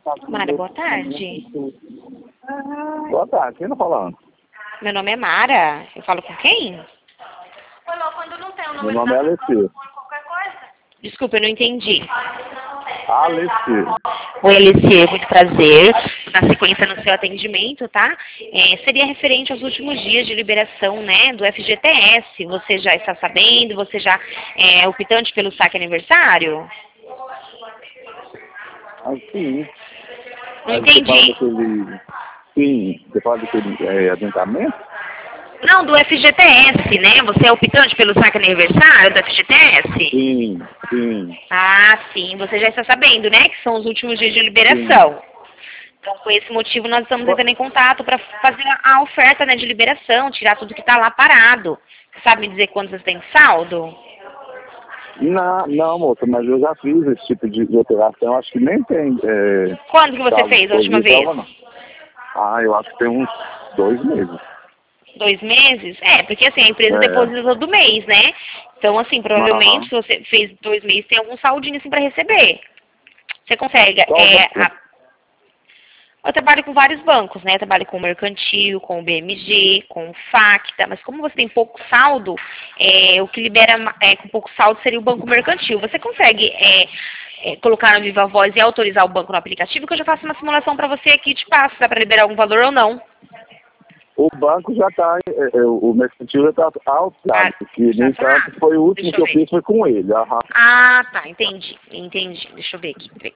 Mara, boa tarde. Boa tarde, quem tá falando? Meu nome é Mara. Eu falo com quem? Meu nome é Alessia. Desculpa, eu não entendi. Alessia. Oi, Alice, muito prazer. Na sequência no seu atendimento, tá? Seria referente aos últimos dias de liberação, né, do FGTS. Você já está sabendo? Você já é optante pelo saque aniversário? Ah, sim. Não Mas você fala entendi. daquele... Sim, você fala daquele adiantamento? Não, do FGTS, né? Você é optante pelo saque aniversário do FGTS? Sim, sim, Ah, sim. Você já está sabendo, né? Que são os últimos dias de sim. liberação. Então, com esse motivo, nós estamos entrando em contato para fazer a oferta, né, de liberação, tirar tudo que está lá parado. Você sabe me dizer quantos você tem de saldo? Não, moça, mas eu já fiz esse tipo de operação, acho que nem tem Quando que você saldo fez a última disponível, vez? não. Ah, eu acho que tem uns 2 meses. 2 meses? É, porque assim, a empresa É, deposita todo mês, né? Então, assim, provavelmente, aham. se você fez 2 meses, tem algum saldinho assim para receber. Você consegue. Qual o banco? Eu trabalho com vários bancos, né? Eu trabalho com o Mercantil, com o BMG, com o Facta, mas como você tem pouco saldo, o que libera com pouco saldo seria o Banco Mercantil. Você consegue colocar no Viva Voz e autorizar o banco no aplicativo, que eu já faço uma simulação para você aqui e te passo, se dá para liberar algum valor ou não. O banco já está, o mercantil já está Ah, autorizado, que, já no tá? entanto, foi o último Deixa que eu eu ver. fiz foi com ele. Aham. Ah, tá, entendi. Deixa eu ver aqui. Peraí.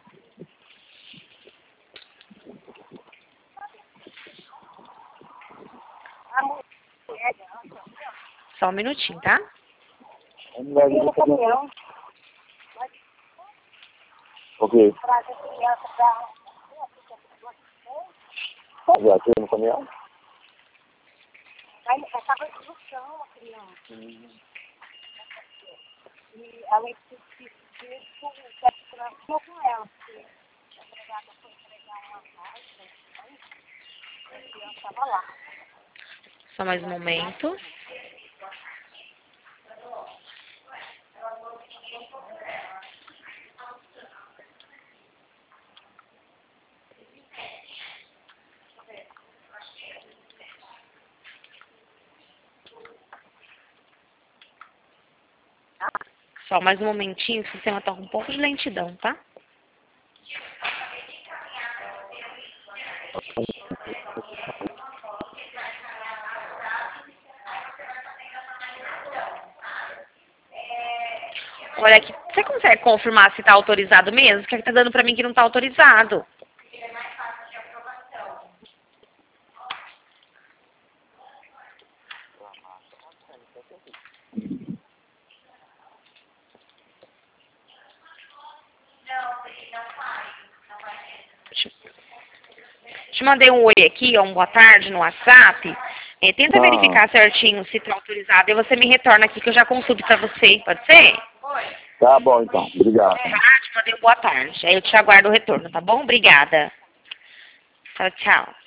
Só um minutinho, tá? Ok. Já tinha no caminhão? Só mais um momento. Só mais um momentinho, o sistema tá com um pouco de lentidão, tá? Olha aqui, você consegue confirmar se tá autorizado mesmo? Porque tá dando pra mim que não tá autorizado. Te mandei um oi aqui, ó, um boa tarde no WhatsApp. Tenta Aham. verificar certinho se tá autorizado e você me retorna aqui que eu já consulto pra você, pode ser? Tá bom, então. Obrigado. Tá, te mandei um boa tarde. Aí eu te aguardo o retorno, tá bom? Obrigada. Tchau, tchau.